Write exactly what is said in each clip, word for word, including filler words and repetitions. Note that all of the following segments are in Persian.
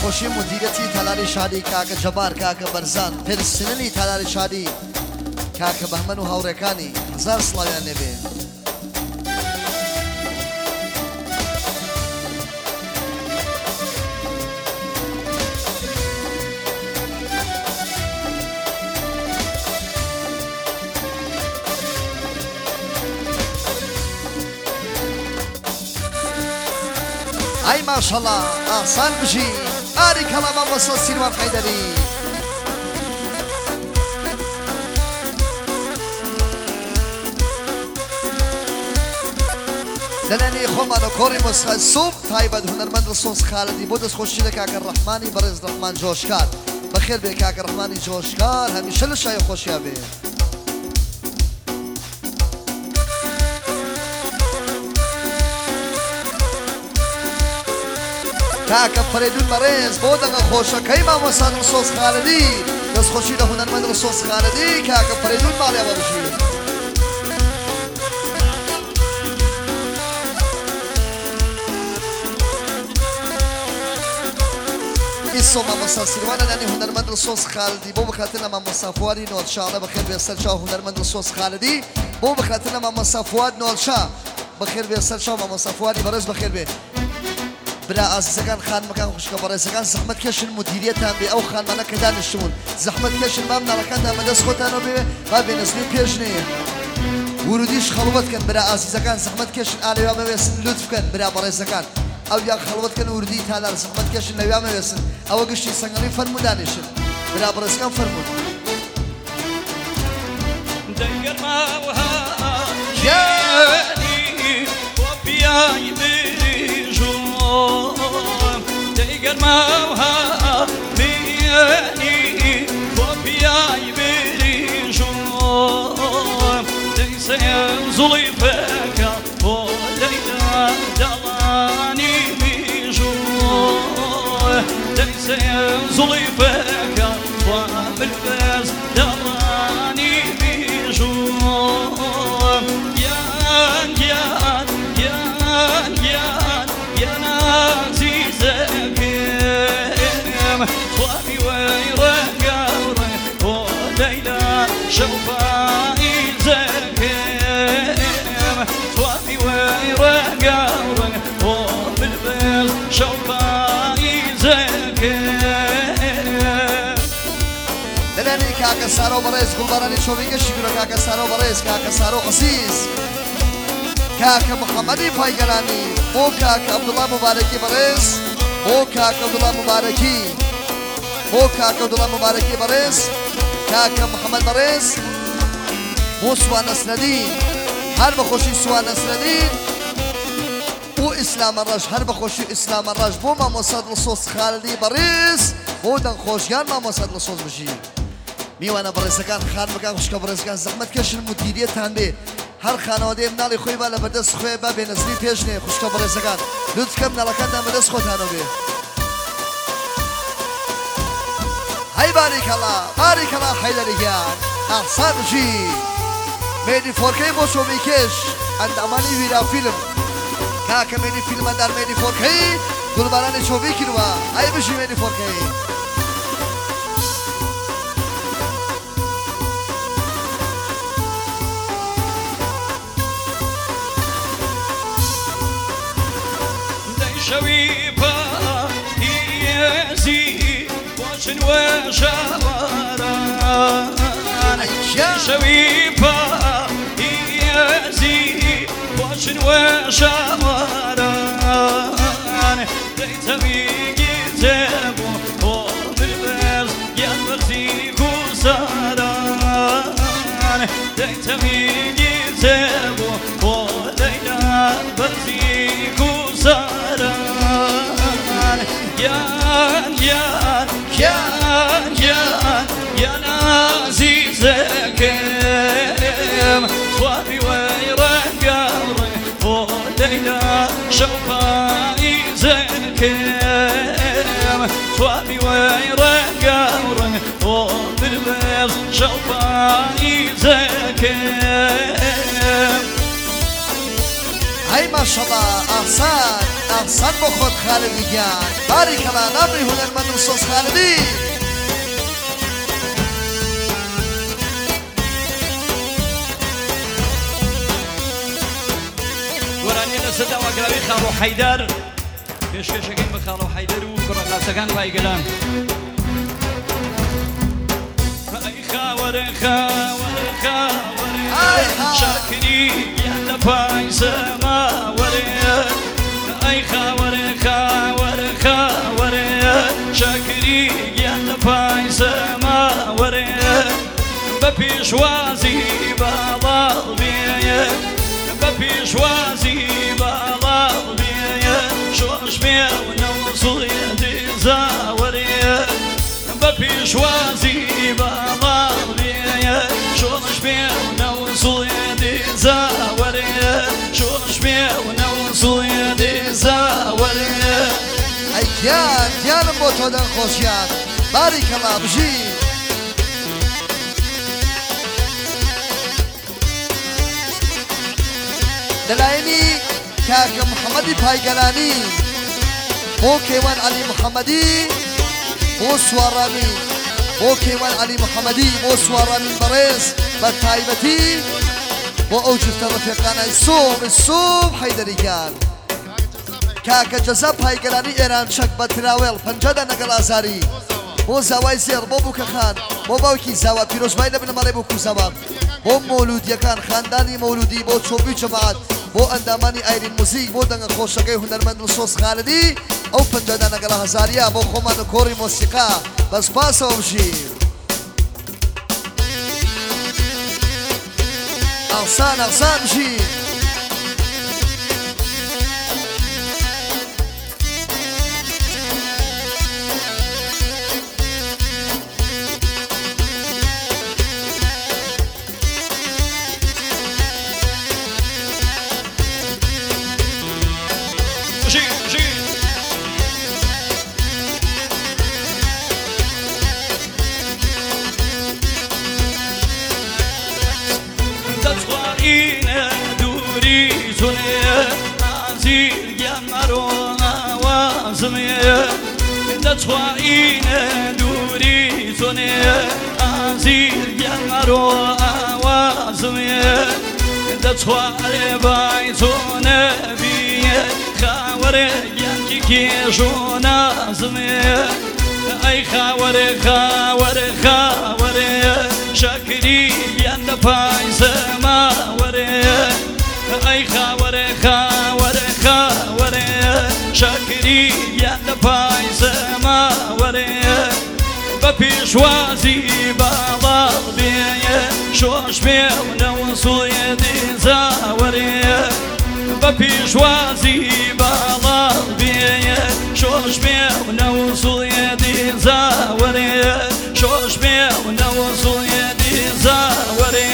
بخوشی مدیریتی تلاری شادی کاک جبار کاک برزان پرسنلی تلاری شادی کاک بهمن و هاوڕێکانی هزار سڵاویان لێبێ. ئای ماشەڵڵا ئاسان بژی ئاری کەڵاما مەسەڵ سیروان حەیدەری لەلایەنی خۆمانە کۆڕی مۆسیقای سوپ تایبەت هونەرمەند ڕسۆس خالدی بۆ دەستخۆشی لە کاکە ڕەحمانی بەڕێز ڕەحمان جۆشکار بەخێر بێ کاکە ڕەحمانی جۆشکار هەمیشە لە شایە خۆشییا بێ. کاکە فەرێدون بەڕێز بۆ دەنگە خۆشەکەی مامۆستا ڕسۆس خالدی دەستخۆشی لە هونەرمەند ڕسۆس خالدی کاکە فەرێدون ماڵێ بەبژی. ئیسۆ مامۆستا سیروانە لانی هونەرمەند ڕسۆس خالدی بۆ بخاتنە مامۆستا فوادی نۆڵشاڵە بەخێر بێ سەر چاو هونەرمەند ڕسۆس خالدی بۆ بخاتنە مامۆستا فواد نۆڵشا بەخێر بێ سەر چاو مامۆستا فوادی بەڕێز بەخێر بێ. برا ئازیزەکان خانمەکان خوشکە بەڕێزەکان زەحمەت کێشن مدیریەتان بێ ئەو خانمانە کە دانیشتون زەحمەت کێشن مام ناڵەکاندا مەدەست خۆتانەوە بێ با بێنەزمی پێش نەیە ورودیش خەڵوەت کەن برا ئازیزەکان زەحمەت کێشن ئالەویا مەوێسن لوتف بکەن برا بەڕێزەکان ئەو یا خەڵوەت کەن ورودی تالار زەحمەت کێشن لەویا مەوێسن ئەوە گشتی سەنگەڵی فەرموو دانیشن برا بەڕێزەکان فەرموون گەرماوها میێنی بۆ پیای بێریژۆم دەیسێ زوڵی فەکە بۆ لەیلا دەڵانی میژۆ دەیسێ زوڵی فەکە بۆ بلبەز دەڵانی میژۆ یان یان یان یان یان عزیزەکەم خوامی وەیڕەگەڕێ بۆ لەیلا شەوفایی زەکەم خوامی وەیڕەگەڕێ بۆ بلبەل شەوفایی زەکەم. لەلایەنی کاکە سارۆ بەڕێز گوڵبەرانی شۆبی گەشتی گورە کاکە سارۆ بەڕێز کاکە سارۆ عەزیز کاکە محەممەدی پایگەرانی بۆ کاکە عەبدوڵڵا مبارەکی بەڕێز بۆ کاکە عەبدوڵڵا مبارەکی بۆ کاکە عەبدوڵڵا مبارەکی بەڕێز کاکە محەممەد بەڕێز بۆ سوان نەسرەدین هەر بەخۆشی سوان نەسرەدین بۆ ئیسلامە ڕەش هەر بەخۆشی ئیسلامە ڕەش بۆ مامۆستا ڕسۆس خالدی بەڕێز بۆ دەنگخۆشیان مامۆستا ڕسۆس بژی. میوانە بەڕێزەکان خانمەکان خوشکە بەڕێزەکان زەحمەت کێشن مدیریەتان بێ هەر خانەوادەیە مناڵی خۆی با لە بەردەست خۆی با بێنەزلی پێش نێ خوشکە بەڕێزەکان لوتکە مناڵەکاندا بەدەست خۆتانەوە بێ. هەی باریکەڵا باریکەڵا حەیدەریان ئاسان بژی مێدی فۆرکەی بۆ شۆمی کێش ئەندامانی ویرا فیلم کاکە مێدی فیلمەندار مێدی فۆرکەی گوڵبارانی شۆبی کردووە ئەی بژی مێدی فۆرکەی. شوی پاییزی باشن و شواران شوی پاییزی باشن و شواران دیتمی گیزبو با بلبز یان ورزی کوساران دیتمی گیزبو با لیلا ورزی کوساران یان یان یان یان یان عزیزەکەم خوامی وەیڕەگەڕێ بۆ لەیلا شەوفایی زەکەم خوامی وەیڕەگەڕێ بۆ بلبەز شەوفایی زەکەم. هەی ماشەڵڵا ئاسان ئەحسان بۆ خۆت خالدی گیان باریکەڵا نامڕی هونەرمەند دڵسۆز خالدی وەرانی لەسەر داواکراوی خاڵۆ حەیدەر پێشکەشەکەین بە خاڵۆ حەیدەر و کوڕەقاسەکان پایگەلان ئەی خاوەرە خاوەرە خاوەرە شاکری یان لە پای سەماوەرە ئەی خاوەرە خاوەرە خاوەرە شاکری یان لە پای سەماوەرە بە پێشوازی باڵاڵ بێیە بە پێشوازی باڵاڵ بێیە شۆش بێونە وزڵێتی زاوەرێ بە پێشوازی باڵاڵ بێیە شۆش بێونە وزڵێتی زاوەرێ شۆش بێونە وزڵێتی زاوەرێ ئەی گیان گیانم بۆ تۆ دەنخۆشیان باریکەڵا بژی لەلایەنی کاکە محەممەدی پایگەلانی بۆ کەیوان عەلی محەممەدی بۆ سوارانی بۆ کەیوان عەلی محەممەدی بۆ سوارانی بەڕێز بە تایبەتی بۆ ئەو جفتە ڕەفیقانەی سۆم سۆم حەیدەریگان کاکە جەزا پایگەلانی ئێران چەک بە تراوێڵ پەنجەدا نەگەڵ ئازاری بۆ زاوای زێر بۆ بووکەخان بۆ باوکی زاوا پیرۆزبای لە بنەمەڵێ بۆ کوزەوان بۆ مۆلودیەکان خاندانی مۆلودی بۆ چۆبی جەماعەت بۆ ئەندامانی ئایرین موزیک بۆ دەنگە خۆشەکەی هونەرمەند دڵسۆز خالدی ئەو پەنجەدا نەگەڵ هەزاریە بۆ خۆمان و کۆڕی مۆسیقا بەسپاسەوە بژین ئەحسان ئەحسان بژین دەتوانینە دووری تۆنێ ئازیر گەرمەڕۆ ئاوازمێ دەتوانێ بای تۆ نەبیە خاوەرێ یانکی کێژۆ نازمێ ئەی خاوەرێ خاوەرێ خاوەرێ شاکری یان لە پای سەماوەرێ ئەی خاوەرێ خاوەرێ خاوەرێ شاکری یان لە پای سەماوەرێ بە پێشوازی باڵاڵ بێیە شۆش بێونە وزڵێتی زاوەرێ بە پێشوازی باڵاڵ بێیە شۆش بێونە وزڵێتی زاوەرێ شۆش بێونە وزڵێتی زاوەرێ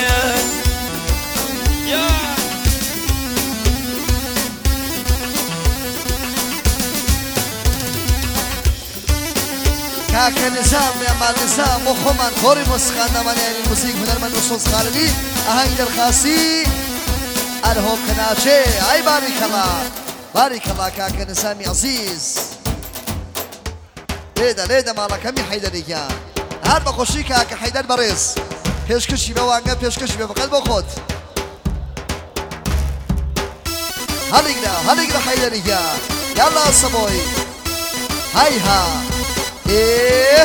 کاکە نظام میامان نظام بۆ خۆمان کۆڕی مۆسیقاندامانی موزیک هونەرمەند دڵسۆز خالدی ئاهەنگ دەرخاسی ئەرهۆ کەناچێ ئای باریکەڵا باریکەڵا کاکە نظامی عەزیز لێدە لێدە ماڵەکەمی حەیدەریگیان هەر بە خۆشی کاکە حەیدەر بەڕێز پێشکەشی بە وانگە پێشکەشی بێ فەقەت بۆ خۆت هەڵیگرە هەڵیگرە حەیدەریگیان یاڵا سەبۆی هایها إيه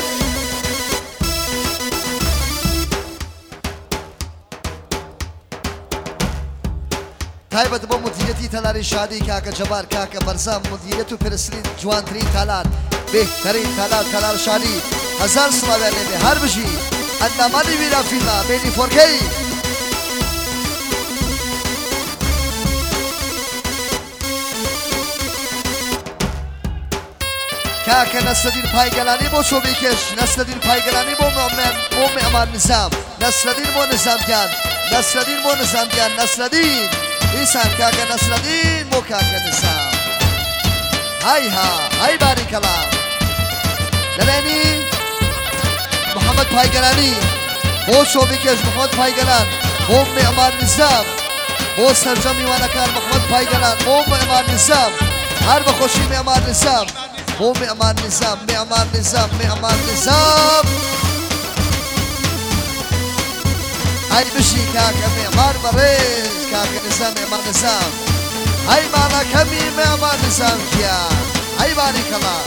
تایبەت بۆ مدیریەتی تەلاری شادی کاکە جەبار کاکە بەرزام مدیریەت و پرسلی جوانترین تالار بهترین تالار تالار شادی هەزار سڵاوێ لێبێ هەر بژی ئەندامانی ویرا فیلما بینی فۆرکەی کاکە نەسرەدین پایگەلانی بۆ چۆبیکەش نەسرەدین پایگەلانی بۆ بۆ میعمار نظام نەسرەدین بۆ نظامگیان نەسرەدین بۆ نظامگیان نەسرەدین ئیسان کاکە نەسرەدین بۆ کاکە نظام هایها های باریکەڵا لەلایەنی محەممەد پایگەلانی بۆ چۆبیکەش محەممەد پایگەلان بۆ میعمار نظام بۆ سەرجەم میوانەکان محەممەد پایگەلان بۆ میعمار نظام هر بخوشی معمار نظام بو معمار نظام معمار نظام معمار نظام هاي بشي كاكا معمار بريز كاكا نظام معمار نظام هاي معنا كمي معمار نظام كيا هاي بارك الله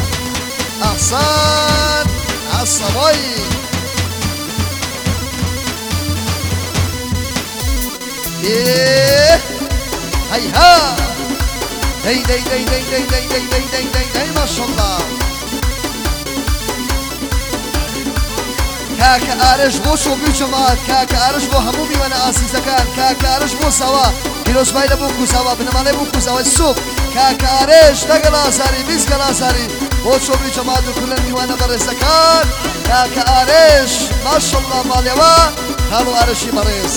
أحسن الصبي إيه هيها دي دي دي دي دي دي دي دي دي دي دي ما شاء الله كاكا أرش بو شو بيو جماعت كاكا أرش بو همومي وانا آسيزة كان كاكا أرش بو سوا كيلوش بايدا بوكو سوا بنماني بوكو سوا السوق كاكا أرش تقلا ساري بيس قلا ساري بو شو بيو جماعت وكلن ميوانا برزة كان كاكا أرش ما شاء الله ماليوا هالو أرشي برز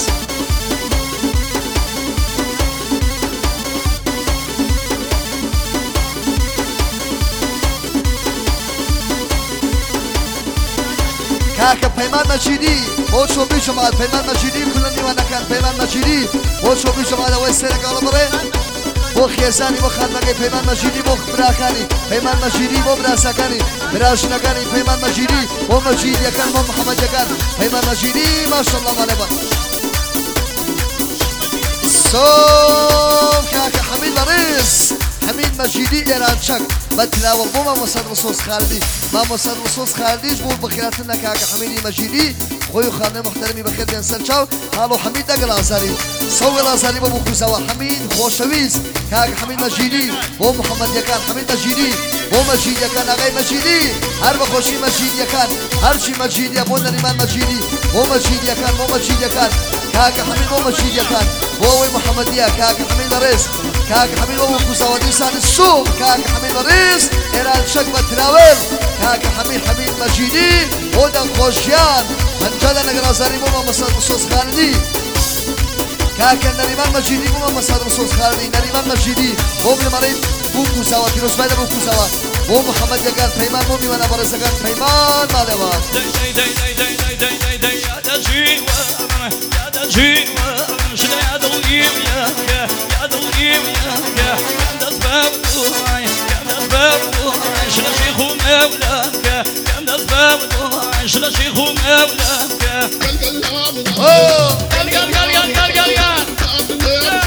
كاكا بيمان مجيدي وشو بيشو مال بيمان مجيدي كلني وانا كان بيمان مجيدي وشو بيشو مال ويسيرك على مري بو خيزاني بو خدمكي بيمان مجيدي بو براكاني بيمان مجيدي بو براسكاني براشنكاني بيمان مجيدي بو مجيدي كان بو محمد كان بيمان مجيدي ما شاء الله مالبا صوف كاكا حميد مريس حميد مجيدي إيران شك بتلاوة بو ما مصد رصوص خالدي ما مصد رصوص خالديش بو بخيراتنا كاكا حميدي مجيدي خويو خانه محترمي بخير بينسان شاو هالو حميد اقل عزاري صوي العزاري بو بخوزاوا حميد خوشويز كاكا حميد مجيدي بو محمد يكان حميد مجيدي بو مجيد يكان اغاي مجيدي هر بخوشي مجيد يكان هر شي مجيد يا بو نريمان مجيدي بو مجيد يكان بو مجيد يكان كاكا حميد بو مجيد يكان بو محمدية كاكا حميد مريس كاكا حميد بو بخوزاوا ديسان السوق كاكا حميد مريس إيران شك بتراول كاكا حميد حميد مجيدي ودن خوشيان هنجادا نقل عزاري بو ما مصاد رصوص خالدي كاكا نريمان مجيدي بو ما مصاد رصوص خالدي نريمان مجيدي بو بالمريب بو كوزاوا كيروش بايدا بو كوزاوا بو محمد يقال بيمان بو ميوانا برسكان بيمان مالوان دي دي دي دي دي دي دي دي يا دجين يا دجين شلا يا دلقيم يا يا دلقيم يا يا دسباب يا دسباب شلا شيخ ومولاك يا دسباب شلا شيخ ومولاك اوه قال قال قال قال قال قال قال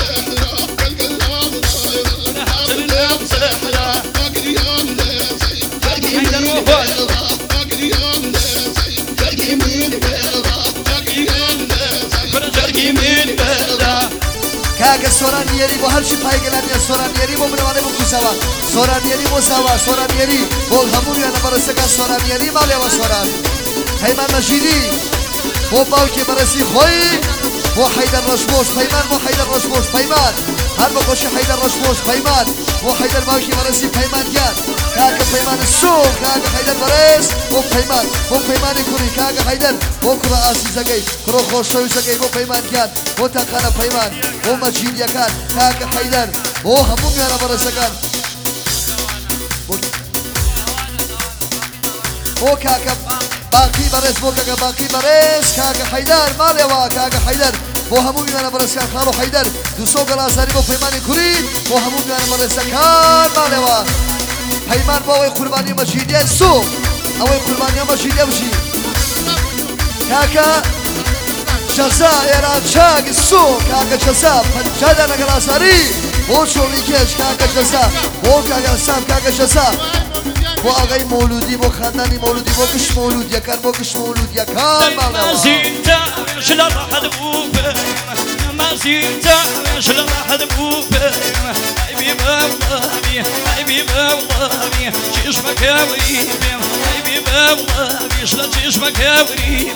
كاكا سورانيري بو هرشي بايقلاني سورانيري بو منواني بو كوساوا سورانيري بو ساوا سورانيري بو همومي انا برسكا سورانيري مالي و سوران هيمان مجيدي بو باوكي برسي خوي بو حيدر رشبوش بيمان بو حيدر رشبوش بيمان هر بقوشي حيدر رشبوش بيمان بو حيدر باوكي برسي بيمان جان كاكا بيمان السوق كاكا حيدر برس بو بيمان بو بيمان كوري كاكا حيدر بو كرا آسي زقاي كرو خوش شوي زقاي بو بيمان جان بو تاقانا بيمان بو مجيد يكان كاكا حيدر بو همومي انا برسكان بو بو كاكا باقي برس بو كاكا باقي برس كاكا حيدر ماليوا كاكا حيدر بو همومي انا برسكان خارو حيدر دوسو قلاساري بو بيمان كوري بو همومي انا برسكان ماليوا بيمان بو اوي قرباني مجيدي السوق اوي قرباني مجيدي وشي كاكا جزاء إيران شاق السوق كاكا جزاء فنجادا نقل عصاري بو شوقي كيش كاكا جزاء بو كاكا سام كاكا جزاء بو اغاي مولودي بو خاناني مولودي بو كش مولود يكان بو كش مولود يكان ما زينتا شلا راح دبوب ما زينتا شلا راح دبوب حبيبي والله حبيبي والله شيش مكاوري حبيبي والله شلا شيش مكاوري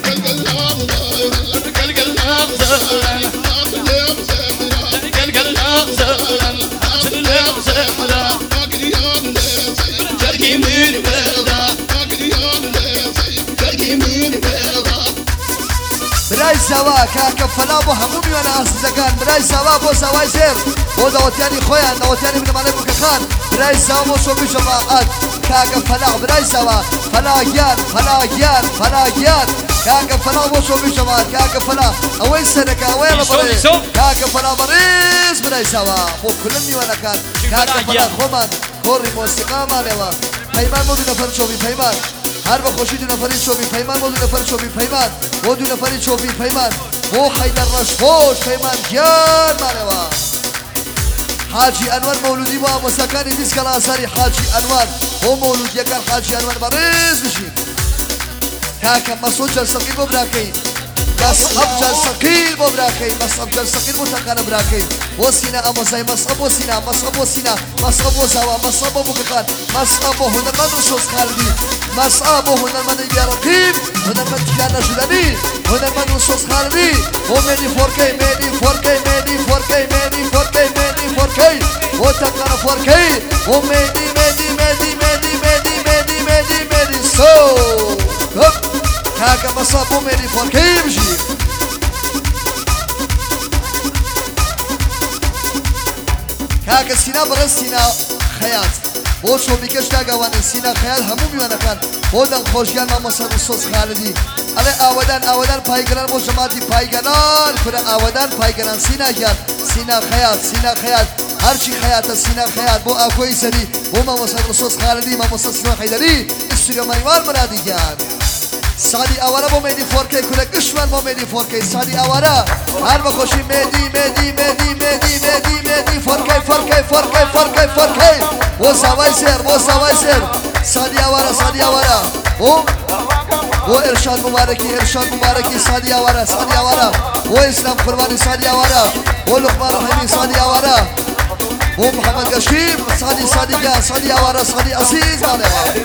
براي سوا كاكا فلا بو همومي وانا أصدقان براي سوا بو سواي زير بو دوتاني خويا دوتاني من مالي بوكخان براي سوا بو شو بيشو معاد كاكا فلا براي سوا فلا جيان فلا جيان فلا جيان كاكا فلا وشو بشمال كاكا فلا اوين سنك اوين بريز كاكا فلا بريز بري سوا مو كلني وانا كان كاكا فلا خومن كوري موسيقى مالوا پیمان مو دو نفر چوبی پیمان هر با خوشی دو نفری چوبی پیمان مو دو نفر چوبی پیمان مو دو نفری چوبی پیمان مو حیدر رشخوش پیمان گیان مالوا حاجی انور مولودی و مسکانی دیسک الاساری حاجی انور هو مولودی کار حاجی انور بريز بشین كاكا مسعود جلسقيل بو براكي مصعب جلسقيل بو براكي مصعب جلسقيل متقن براكي وسينا أمو زي مصعب وسينا مصعب وسينا مصعب وزوا مصعب ومكان مصعب هنرمن وشوز خالدي مصعب هنرمن يرقيب هنرمن تجانا جدني هنرمن وشوز خالدي وميدي فوركي ميدي فوركي ميدي فوركي ميدي فوركي ميدي فوركي وتقن فوركي وميدي ميدي ميدي ميدي ميدي ميدي ميدي ميدي سو كاكا مصابو ميدي فوركي بجي كاكا سينا برز سينا خيات بو شو بيكش تاقوان سينا خيات همو بيوانا كان بودن خوشيان ما مصر الصوص خالدي على آودان آودان پایگران بو جماعتي پایگران كنا آودان پایگران سينا جان سينا خيات سينا خيات هرشي خيات سينا خيات بو اكوي سري بو ما مصر الصوص خالدي ما مصر سنو حيدري استريو مايوان مرادي جان سادي اوارا بو ميدي فوركي كله قشمن بو ميدي فوركي سادي اوارا هر بخوشي ميدي ميدي ميدي ميدي ميدي ميدي فوركي فوركي فوركي فوركي فوركي وسواي سير وسواي سير سادي اوارا سادي اوارا و و ارشاد مباركي ارشاد مباركي سادي اوارا سادي اوارا و اسلام قرباني سادي اوارا و لقمان رحيمي سادي اوارا و محمد قشيم سادي سادي جا سادي اوارا سادي عزيز عليه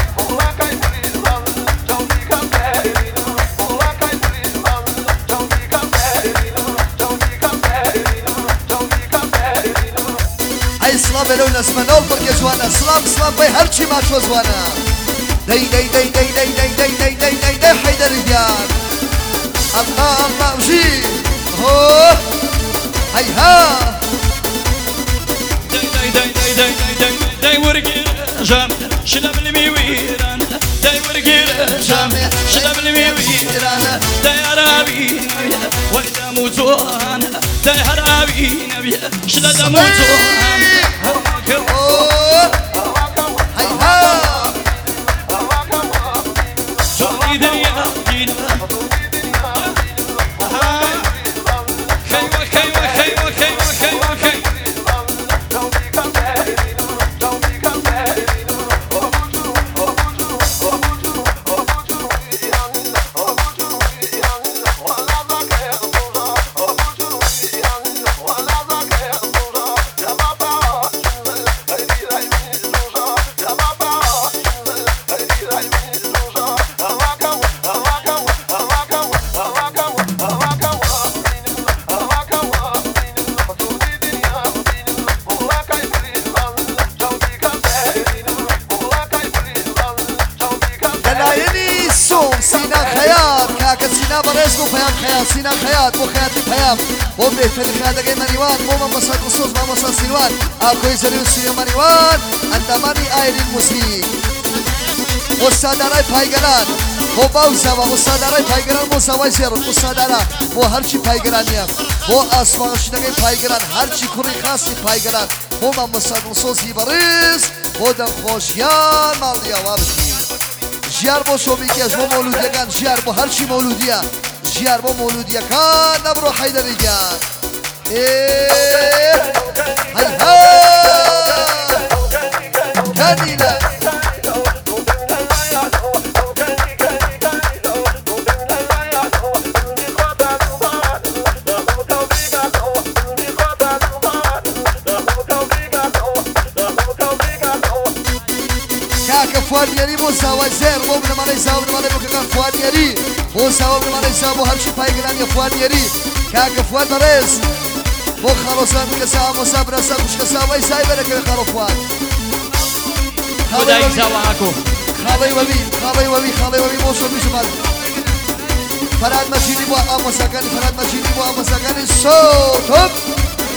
سلام لون اسمنول برکه جوانا سلام سلام بای هر چی ما شو جوانا دی دی دی دی دی دی دی دی دی دی دی حیدر دیار الله الله وجی هو هی ها دی دی دی دی دی دی دی ورقي جام شلب الميويران دی ورقي جام شلب الميويران دی عربي وإذا موتوان دی عربي نبي شلب موتوان سينا بريز بو خيات خيات سينا خيات بو خيات خيات بو بيتر خيات اگه منيوان بو ما مصر رصوص ما مصر سيوان اكوي زريو سيو منيوان انداماني آيرين موسيق استادارای پایگران بو باوزاوا استادارای پایگران بو سوای سير استادارا بو هرچی پایگرانیم بو اسوانشدگی پایگران هرچی کوری خاصی پایگران بو ما مصر رصوص بريز بو دم خوشیان مالدیا وابشی جیار با شومیکش با مولودیه کن جیار با هرچی مولودیه جیار با مولودیه کن نبرو حیدری جان های ها کنیله فوادیری بو سوای زر بو نمانه زاو نمانه بو کان فوادیری بو سوای نمانه زاو بو هرچی پایگرانی فوادیری کاک فواد برز بو خلاصان کسا مصبر سا خوش کسا وای سای بره که خالو فواد خدای زواکو خالای وی خالای وی خالای وی بو شو میشه فراد ماشینی بو آموزگاری فراد ماشینی بو آموزگاری سو توپ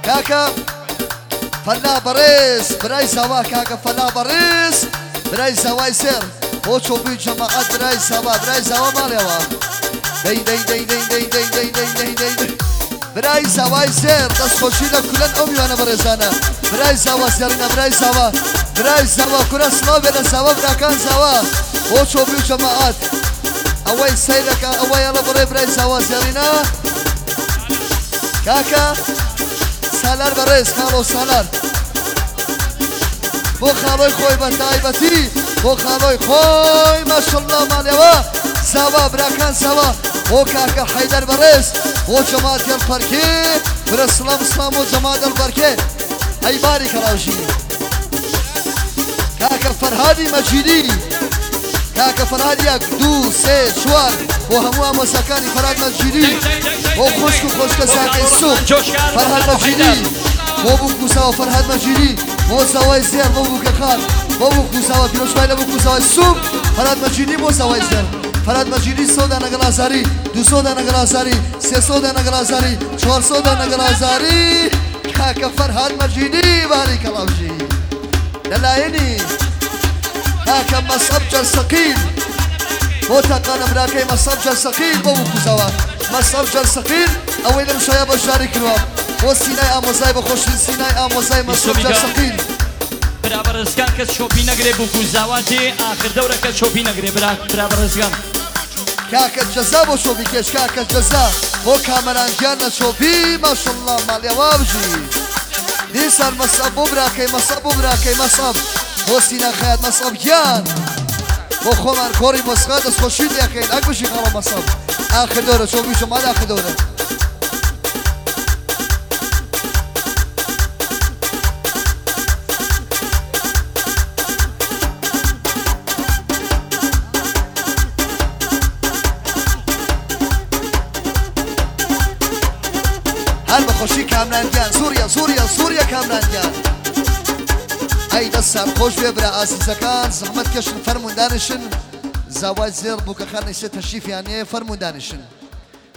كاكا فلا بريس براي سوا كاكا فلا بريس براي سوا سير هو شوفي جماعات براي سوا براي سوا ماليوا دي دي دي دي دي دي دي دي دي دي براي سوا سير دست خوشیده کلن امی وانا برزانه براي سوا سيرنا براي سوا براي سوا كل اسما بين سوا براكان سوا هو شوفي جماعات اوي سيرك اوي يلا براي براي سوا سيرنا كاكا سالار بريس خالو سالار بو خالوی خوی بتایبتی بو خالوی خوی ماشالله مالوا سوا براکان سوا بو کاکا حیدر بريس بو جماعت الفرکی بر اسلام اسلام و جماعت الفرکی ای باری کلاوشی کاکا فرهادی مجیدی کاکا فرهادی یک دو سه چوار بو همو هم سکانی فرهاد مجیدی بو خوشکو خوشکو ساکی سو فرهاد مجیدی بو بو کوساوا فرهاد مجیدی بو سوای زیر بو بو کخان بو بو کوساوا پیروش بایلا بو کوساوا سو فرهاد مجیدی بو سوای زیر فرهاد مجیدی سو دانه گلازاری دو سو دانه گلازاری سه سو دانه گلازاری چهار سو دانه گلازاری کاکا فرهاد مجیدی باری کلاوشی دلاینی كاكا مصب جل ثقيل وتقال مراكي مصب جل ثقيل بو كوساوا مصب جل ثقيل اويل مشايا بشاري كرواب وسيناي اموزاي بخوش سيناي اموزاي مصب جل ثقيل برابر اسكان كس شوبي نغري بو كوساوا جي اخر دوره كس شوبي نغري برابر اسكان كاكا جزا بو شوبي كيش كاكا جزا بو كاميران جانا شوبي ما شاء الله ماليا وابجي ديسان مصب براكي مصب براكي مصب وسينا خيات مصاب جان وخو من كوري مسخات از خوشید یکین اگ بشی خالا مصاب آخر دوره شو بیشو مال آخر دوره هل بخوشی کامران جان سوریا سوریا سوریا کامران جان ای دستان خوش ببره عزیزکان زحمت کشن فرمون دانشن زواج زیر بو که خانه سی تشریف یعنی فرمون دانشن